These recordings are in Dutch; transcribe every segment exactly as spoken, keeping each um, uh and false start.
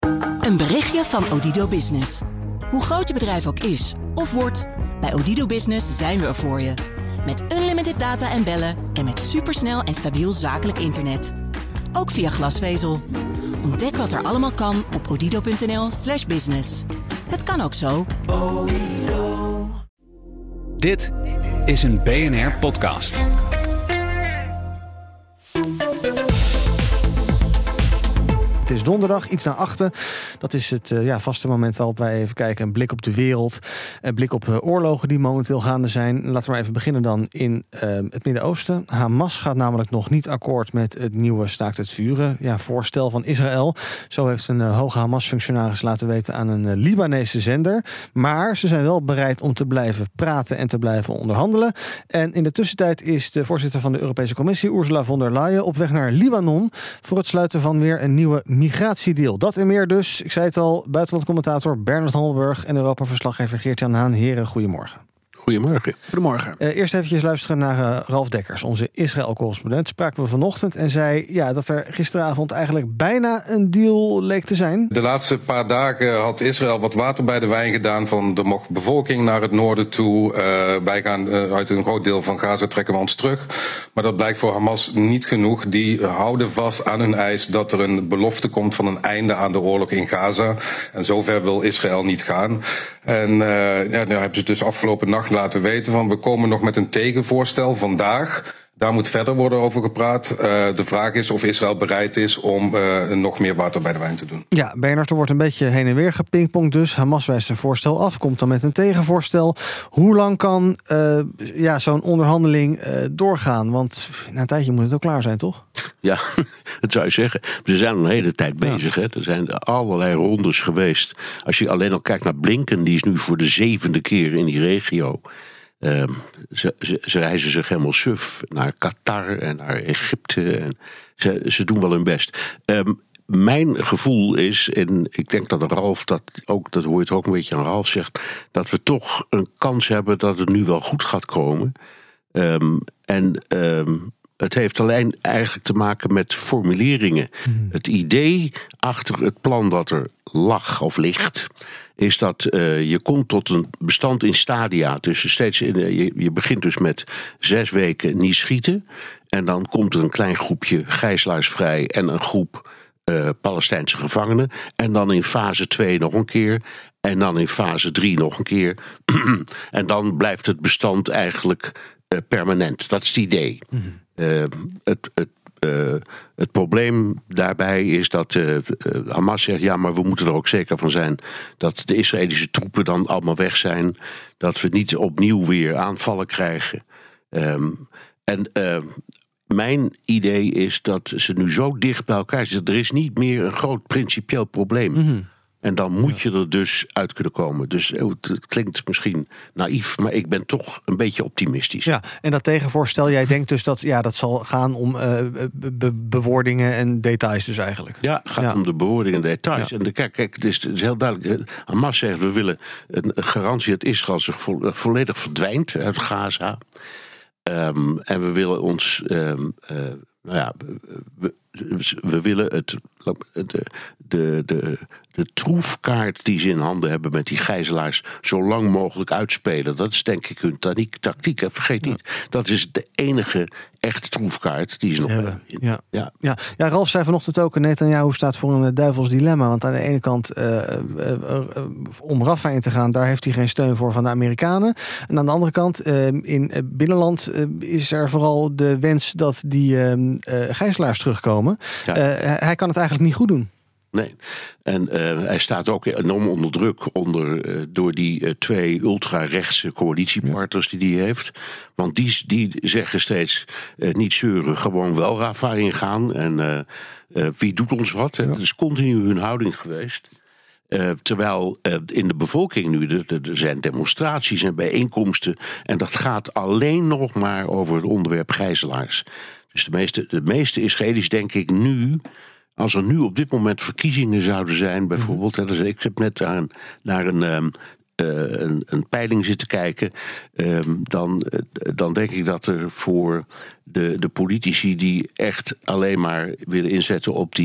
Een berichtje van Odido Business. Hoe groot je bedrijf ook is of wordt, bij Odido Business zijn we er voor je. Met unlimited data en bellen en met supersnel en stabiel zakelijk internet. Ook via glasvezel. Ontdek wat er allemaal kan op odido.nl slash business. Het kan ook zo. Dit is een B N R-podcast. Het is donderdag, iets na achten. Dat is het uh, ja, vaste moment waarop wij even kijken. Een blik op de wereld. Een blik op uh, oorlogen die momenteel gaande zijn. Laten we maar even beginnen dan in uh, het Midden-Oosten. Hamas gaat namelijk nog niet akkoord met het nieuwe staakt het vuren. Ja, voorstel van Israël. Zo heeft een uh, hoge Hamas-functionaris laten weten aan een uh, Libanese zender. Maar ze zijn wel bereid om te blijven praten en te blijven onderhandelen. En in de tussentijd is de voorzitter van de Europese Commissie, Ursula von der Leyen, op weg naar Libanon voor het sluiten van weer een nieuwe migratiedeal. Dat en meer dus. Ik zei het al, buitenlandcommentator Bernard Hammelburg en Europa-verslaggever Geert-Jan Haan. Heren, goedemorgen. Goedemorgen. Goedemorgen. Uh, eerst eventjes luisteren naar uh, Ralf Dekkers, onze Israël-correspondent. Spraken we vanochtend en zei ja, dat er gisteravond eigenlijk bijna een deal leek te zijn. De laatste paar dagen had Israël wat water bij de wijn gedaan van er mocht bevolking naar het noorden toe. Uh, wij gaan uh, uit een groot deel van Gaza trekken we ons terug. Maar dat blijkt voor Hamas niet genoeg. Die houden vast aan hun eis dat er een belofte komt van een einde aan de oorlog in Gaza. En zover wil Israël niet gaan. En uh, ja, nu hebben ze dus afgelopen nacht laten weten van we komen nog met een tegenvoorstel vandaag. Daar moet verder worden over gepraat. Uh, de vraag is of Israël bereid is om uh, nog meer water bij de wijn te doen. Ja, Bernard, er wordt een beetje heen en weer gepingpongd dus. Hamas wijst een voorstel af, komt dan met een tegenvoorstel. Hoe lang kan uh, ja, zo'n onderhandeling uh, doorgaan? Want na een tijdje moet het ook klaar zijn, toch? Ja, dat zou je zeggen. Ze zijn al een hele tijd bezig. Ja. Hè. Er zijn allerlei rondes geweest. Als je alleen al kijkt naar Blinken, die is nu voor de zevende keer in die regio. Uh, ze, ze, ze reizen zich helemaal suf naar Qatar en naar Egypte. En ze, ze doen wel hun best. Um, mijn gevoel is, en ik denk dat Ralf dat ook, dat hoor je het ook een beetje aan Ralf zegt, dat we toch een kans hebben dat het nu wel goed gaat komen. Um, en um, het heeft alleen eigenlijk te maken met formuleringen. Hmm. Het idee achter het plan dat er lag of ligt, is dat uh, je komt tot een bestand in stadia. Dus steeds in, uh, je, je begint dus met zes weken niet schieten. En dan komt er een klein groepje gijzelaars vrij en een groep uh, Palestijnse gevangenen. En dan in fase twee nog een keer. En dan in fase drie nog een keer. En dan blijft het bestand eigenlijk uh, permanent. Dat is het idee. Mm-hmm. Uh, het, het, uh, het probleem daarbij is dat uh, uh, Hamas zegt, ja, maar we moeten er ook zeker van zijn dat de Israëlische troepen dan allemaal weg zijn. Dat we niet opnieuw weer aanvallen krijgen. Um, en uh, mijn idee is dat ze nu zo dicht bij elkaar zitten. Er is niet meer een groot principieel probleem. Mm-hmm. En dan moet je er dus uit kunnen komen. Dus het klinkt misschien naïef, maar ik ben toch een beetje optimistisch. Ja, en dat tegenvoorstel, jij denkt dus dat ja, dat zal gaan om uh, be- bewoordingen en details dus eigenlijk. Ja, het gaat ja. om de bewoordingen en details. Ja. En de, kijk, kijk het, is, het is heel duidelijk. Hamas zegt, we willen een garantie dat Israël zich vo- volledig verdwijnt uit Gaza. Um, en we willen ons, um, uh, nou ja, we, we willen het, de, de, de, de troefkaart die ze in handen hebben met die gijzelaars zo lang mogelijk uitspelen. Dat is denk ik hun tactiek. Vergeet niet, ja. dat is de enige echte troefkaart die ze nog hebben. hebben. Ja. Ja. Ja. Ja, Ralf zei vanochtend ook, Netanyahu staat voor een duivels dilemma. Want aan de ene kant, uh, uh, uh, om Rafah in te gaan, daar heeft hij geen steun voor van de Amerikanen. En aan de andere kant, uh, in uh, binnenland uh, is er vooral de wens dat die uh, uh, gijzelaars terugkomen. Ja. Uh, hij kan het eigenlijk niet goed doen. Nee, en uh, hij staat ook enorm onder druk onder, uh, door die uh, twee ultra-rechtse coalitiepartners die hij heeft. Want die, die zeggen steeds uh, niet zeuren, gewoon wel Rafah ingaan. En uh, uh, wie doet ons wat? Hè? Dat is continu hun houding geweest. Uh, terwijl uh, in de bevolking nu, er zijn demonstraties en bijeenkomsten. En dat gaat alleen nog maar over het onderwerp gijzelaars. Dus de meeste, de meeste Israëli's denk ik nu, als er nu op dit moment verkiezingen zouden zijn, bijvoorbeeld. Mm-hmm. Hè, ik heb net naar een, naar een, um, uh, een, een peiling zitten kijken. Um, dan, uh, dan denk ik dat er voor de, de politici die echt alleen maar willen inzetten op die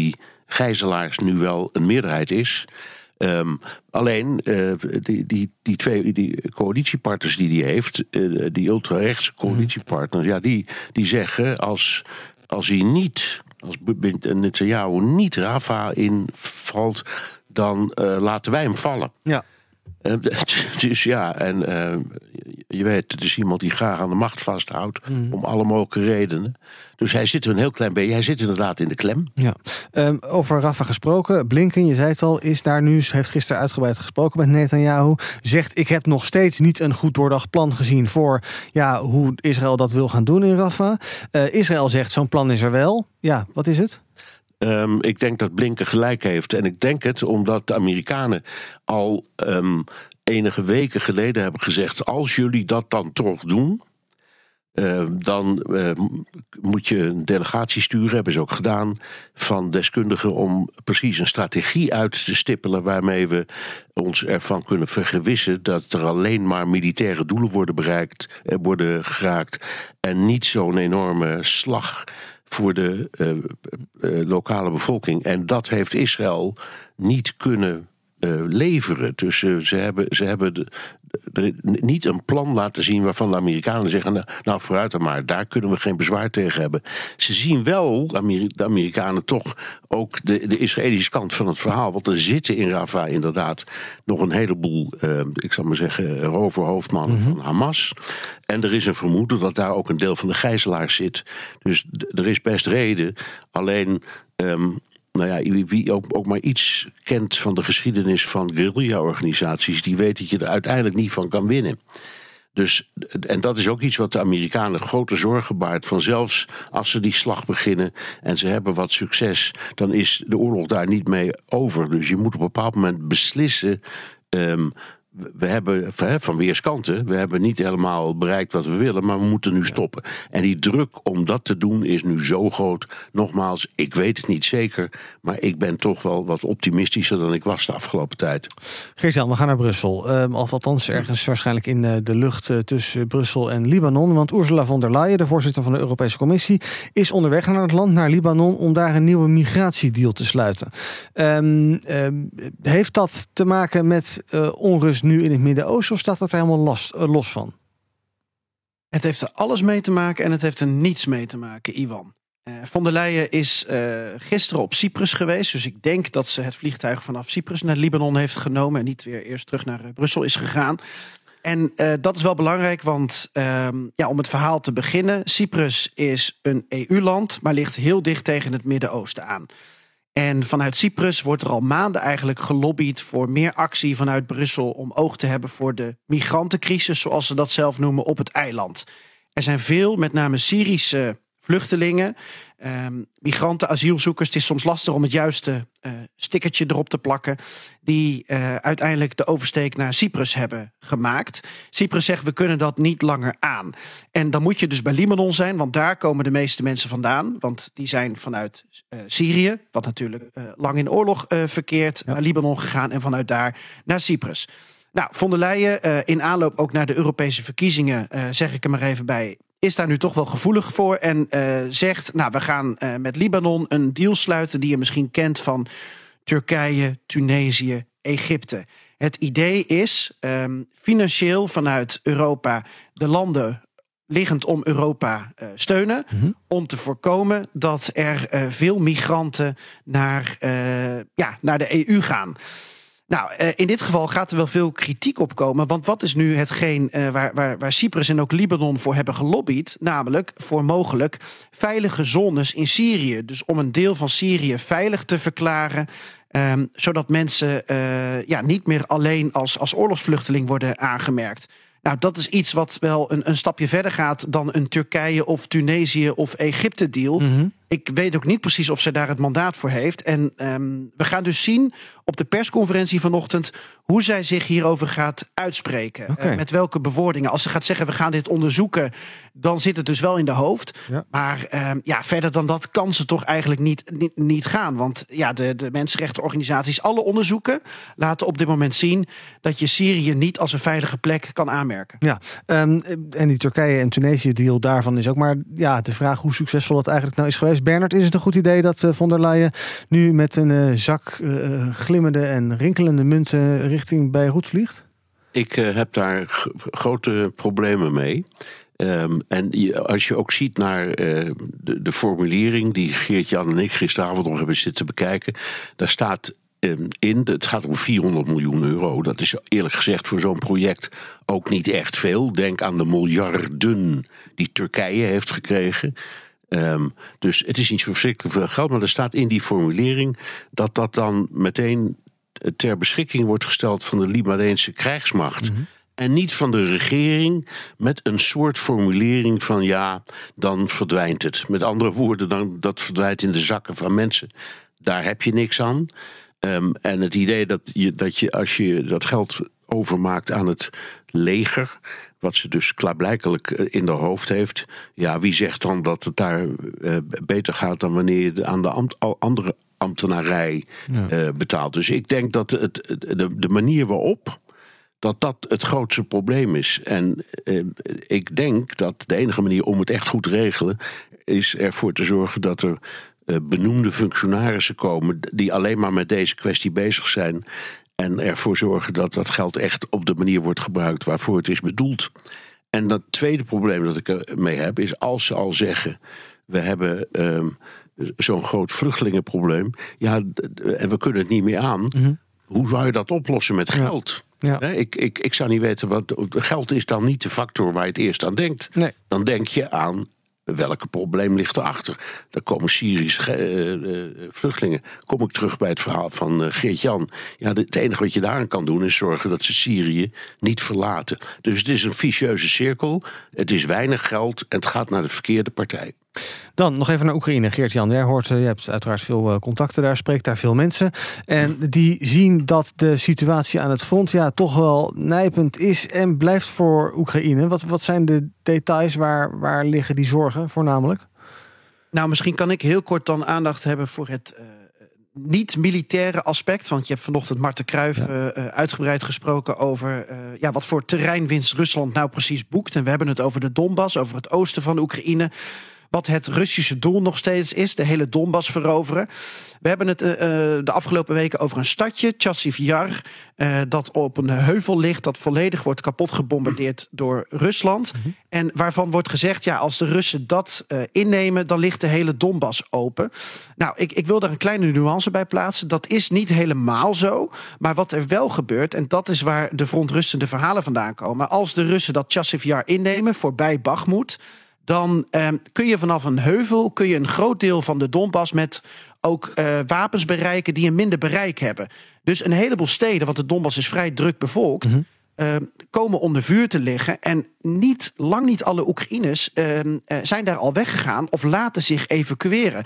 gijzelaars nu wel een meerderheid is. Um, alleen uh, die, die, die twee die coalitiepartners die hij heeft, uh, die ultrarechtse coalitiepartners, ja, die, die zeggen als, als hij niet, als Netanyahu niet Rafah invalt, dan uh, laten wij hem vallen. Ja. Uh, dus ja, en uh, je weet, het is iemand die graag aan de macht vasthoudt, mm. om alle mogelijke redenen. Dus hij zit er een heel klein beetje, hij zit inderdaad in de klem. Ja. Um, over Rafah gesproken, Blinken, je zei het al, is daar nu, heeft gisteren uitgebreid gesproken met Netanyahu. Zegt, ik heb nog steeds niet een goed doordacht plan gezien voor ja, hoe Israël dat wil gaan doen in Rafah. Uh, Israël zegt, zo'n plan is er wel. Ja, wat is het? Um, ik denk dat Blinken gelijk heeft. En ik denk het omdat de Amerikanen al um, enige weken geleden hebben gezegd, als jullie dat dan toch doen, Uh, dan uh, moet je een delegatie sturen, hebben ze ook gedaan, van deskundigen om precies een strategie uit te stippelen waarmee we ons ervan kunnen vergewissen dat er alleen maar militaire doelen worden bereikt, uh, worden geraakt en niet zo'n enorme slag voor de uh, uh, lokale bevolking. En dat heeft Israël niet kunnen uh, leveren. Dus uh, ze hebben, ze hebben de, de, niet een plan laten zien waarvan de Amerikanen zeggen, nou, nou vooruit dan maar, daar kunnen we geen bezwaar tegen hebben. Ze zien wel, de Amerikanen, toch ook de, de Israëlische kant van het verhaal. Want er zitten in Rafah inderdaad nog een heleboel, uh, ik zal maar zeggen, roverhoofdmannen mm-hmm. van Hamas. En er is een vermoeden dat daar ook een deel van de gijzelaars zit. Dus d- er is best reden. Alleen, um, nou ja, wie ook, ook maar iets kent van de geschiedenis van guerrilla-organisaties, die weet dat je er uiteindelijk niet van kan winnen. Dus, en dat is ook iets wat de Amerikanen grote zorgen baart. Van zelfs als ze die slag beginnen en ze hebben wat succes, dan is de oorlog daar niet mee over. Dus je moet op een bepaald moment beslissen. Um, We hebben van weerskanten, we hebben niet helemaal bereikt wat we willen, maar we moeten nu stoppen. En die druk om dat te doen is nu zo groot. Nogmaals, ik weet het niet zeker, maar ik ben toch wel wat optimistischer dan ik was de afgelopen tijd. Geert-Jan, we gaan naar Brussel. Uh, of althans ergens waarschijnlijk in uh, de lucht uh, tussen Brussel en Libanon. Want Ursula von der Leyen, de voorzitter van de Europese Commissie, is onderweg naar het land, naar Libanon, om daar een nieuwe migratiedeal te sluiten. Um, uh, heeft dat te maken met uh, onrust nu in het Midden-Oosten, of staat dat er helemaal los, uh, los van? Het heeft er alles mee te maken en het heeft er niets mee te maken, Iwan. Uh, von der Leyen is uh, gisteren op Cyprus geweest. Dus ik denk dat ze het vliegtuig vanaf Cyprus naar Libanon heeft genomen en niet weer eerst terug naar uh, Brussel is gegaan. En uh, dat is wel belangrijk, want uh, ja, om het verhaal te beginnen, Cyprus is een E U-land, maar ligt heel dicht tegen het Midden-Oosten aan. En vanuit Cyprus wordt er al maanden eigenlijk gelobbyd voor meer actie vanuit Brussel om oog te hebben voor de migrantencrisis, zoals ze dat zelf noemen, op het eiland. Er zijn veel, met name Syrische vluchtelingen, eh, migranten, asielzoekers. Het is soms lastig om het juiste uh, stickertje erop te plakken, die uh, uiteindelijk de oversteek naar Cyprus hebben gemaakt. Cyprus zegt, we kunnen dat niet langer aan. En dan moet je dus bij Libanon zijn, want daar komen de meeste mensen vandaan. Want die zijn vanuit uh, Syrië, wat natuurlijk uh, lang in oorlog uh, verkeert, ja. naar Libanon gegaan en vanuit daar naar Cyprus. Nou, von der Leyen, uh, in aanloop ook naar de Europese verkiezingen, uh, zeg ik er maar even bij, is daar nu toch wel gevoelig voor en uh, zegt, nou, we gaan uh, met Libanon een deal sluiten die je misschien kent van Turkije, Tunesië, Egypte. Het idee is um, financieel vanuit Europa de landen liggend om Europa uh, steunen, mm-hmm. om te voorkomen dat er uh, veel migranten naar, uh, ja, naar de E U gaan. Nou, in dit geval gaat er wel veel kritiek op komen. Want wat is nu hetgeen uh, waar, waar, waar Cyprus en ook Libanon voor hebben gelobbyd? Namelijk voor mogelijk veilige zones in Syrië. Dus om een deel van Syrië veilig te verklaren. Um, zodat mensen uh, ja, niet meer alleen als, als oorlogsvluchteling worden aangemerkt. Nou, dat is iets wat wel een, een stapje verder gaat dan een Turkije of Tunesië of Egypte deal. Mm-hmm. Ik weet ook niet precies of ze daar het mandaat voor heeft. En um, we gaan dus zien op de persconferentie vanochtend hoe zij zich hierover gaat uitspreken. Okay. Uh, met welke bewoordingen. Als ze gaat zeggen, we gaan dit onderzoeken, dan zit het dus wel in de hoofd. Ja. Maar um, ja, verder dan dat kan ze toch eigenlijk niet, niet, niet gaan. Want ja, de, de mensenrechtenorganisaties, alle onderzoeken laten op dit moment zien dat je Syrië niet als een veilige plek kan aanmerken. Ja, um, en die Turkije en Tunesië deal daarvan is ook maar ja, de vraag hoe succesvol het eigenlijk nou is geweest. is. Bernard, is het een goed idee dat uh, von der Leyen nu met een uh, zak uh, glimmende en rinkelende munten richting Beirut vliegt? Ik uh, heb daar g- grote problemen mee. Um, en je, als je ook ziet naar uh, de, de formulering die Geert-Jan en ik gisteravond nog hebben zitten bekijken, daar staat um, in, het gaat om vierhonderd miljoen euro. Dat is eerlijk gezegd voor zo'n project ook niet echt veel. Denk aan de miljarden die Turkije heeft gekregen. Um, dus het is niet zo verschrikkelijk veel geld, maar er staat in die formulering dat dat dan meteen ter beschikking wordt gesteld van de Libanese krijgsmacht. Mm-hmm. En niet van de regering met een soort formulering van ja, dan verdwijnt het. Met andere woorden, dan, dat verdwijnt in de zakken van mensen. Daar heb je niks aan. Um, en het idee dat je, dat je als je dat geld overmaakt aan het leger, wat ze dus klaarblijkelijk in haar hoofd heeft, ja, wie zegt dan dat het daar uh, beter gaat dan wanneer je aan de ambt, andere ambtenarij ja. uh, betaalt. Dus ik denk dat het, de, de manier waarop dat dat het grootste probleem is. En uh, ik denk dat de enige manier om het echt goed te regelen is ervoor te zorgen dat er uh, benoemde functionarissen komen die alleen maar met deze kwestie bezig zijn en ervoor zorgen dat dat geld echt op de manier wordt gebruikt waarvoor het is bedoeld. En dat tweede probleem dat ik ermee heb is als ze al zeggen we hebben uh, zo'n groot vluchtelingenprobleem, ja, en we kunnen het niet meer aan. Mm-hmm. Hoe zou je dat oplossen met geld? Ja. Ja. Ik, ik, ik zou niet weten wat. Geld is dan niet de factor waar je het eerst aan denkt. Nee. Dan denk je aan welke probleem ligt erachter. Dan komen Syrische uh, uh, vluchtelingen. Kom ik terug bij het verhaal van uh, Geert-Jan. Ja, het enige wat je daaraan kan doen is zorgen dat ze Syrië niet verlaten. Dus het is een vicieuze cirkel. Het is weinig geld en het gaat naar de verkeerde partij. Dan nog even naar Oekraïne. Geert-Jan, jij hoort, je hebt uiteraard veel contacten daar, spreekt daar veel mensen. En die zien dat de situatie aan het front ja toch wel nijpend is en blijft voor Oekraïne. Wat, wat zijn de details, waar, waar liggen die zorgen voornamelijk? Nou, misschien kan ik heel kort dan aandacht hebben voor het uh, niet-militaire aspect. Want je hebt vanochtend Marten Kruijf ja. uh, uitgebreid gesproken over uh, ja, wat voor terreinwinst Rusland nou precies boekt. En we hebben het over de Donbass, over het oosten van Oekraïne. Wat het Russische doel nog steeds is, de hele Donbass veroveren. We hebben het uh, de afgelopen weken over een stadje, Chasiv Yar, uh, dat op een heuvel ligt, dat volledig wordt kapot gebombardeerd door Rusland. Mm-hmm. En waarvan wordt gezegd, ja, als de Russen dat uh, innemen, dan ligt de hele Donbass open. Nou, ik, ik wil daar een kleine nuance bij plaatsen. Dat is niet helemaal zo. Maar wat er wel gebeurt, en dat is waar de verontrustende verhalen vandaan komen. Als de Russen dat Chasiv Yar innemen, voorbij Bakhmut, dan eh, kun je vanaf een heuvel kun je een groot deel van de Donbass met ook uh, wapens bereiken die een minder bereik hebben. Dus een heleboel steden, want de Donbass is vrij druk bevolkt, mm-hmm. uh, komen onder vuur te liggen. En niet, lang niet alle Oekraïners uh, uh, zijn daar al weggegaan of laten zich evacueren.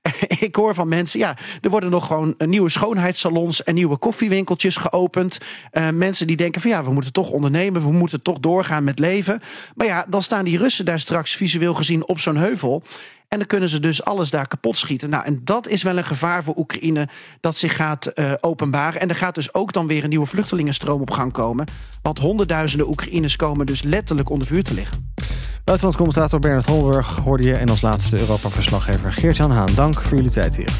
Ik hoor van mensen, ja, er worden nog gewoon nieuwe schoonheidssalons en nieuwe koffiewinkeltjes geopend. Uh, mensen die denken van ja, we moeten toch ondernemen, we moeten toch doorgaan met leven. Maar ja, dan staan die Russen daar straks visueel gezien op zo'n heuvel. En dan kunnen ze dus alles daar kapot schieten. Nou, en dat is wel een gevaar voor Oekraïne dat zich gaat uh, openbaren. En er gaat dus ook dan weer een nieuwe vluchtelingenstroom op gang komen. Want honderdduizenden Oekraïners komen dus letterlijk onder vuur te liggen. Buitenland commentator Bernard Holberg hoorde je en als laatste Europa-verslaggever Geert-Jan Haan. Dank voor jullie tijd hier.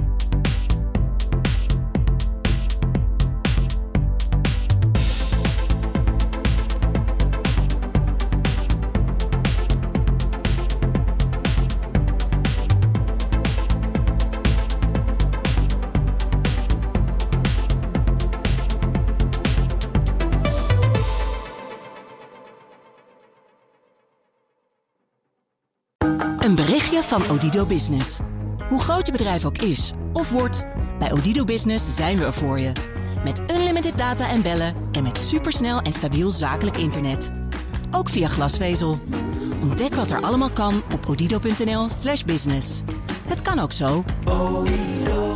Een berichtje van Odido Business. Hoe groot je bedrijf ook is of wordt, bij Odido Business zijn we er voor je. Met unlimited data en bellen en met supersnel en stabiel zakelijk internet. Ook via glasvezel. Ontdek wat er allemaal kan op odido punt n l slash business. Het kan ook zo.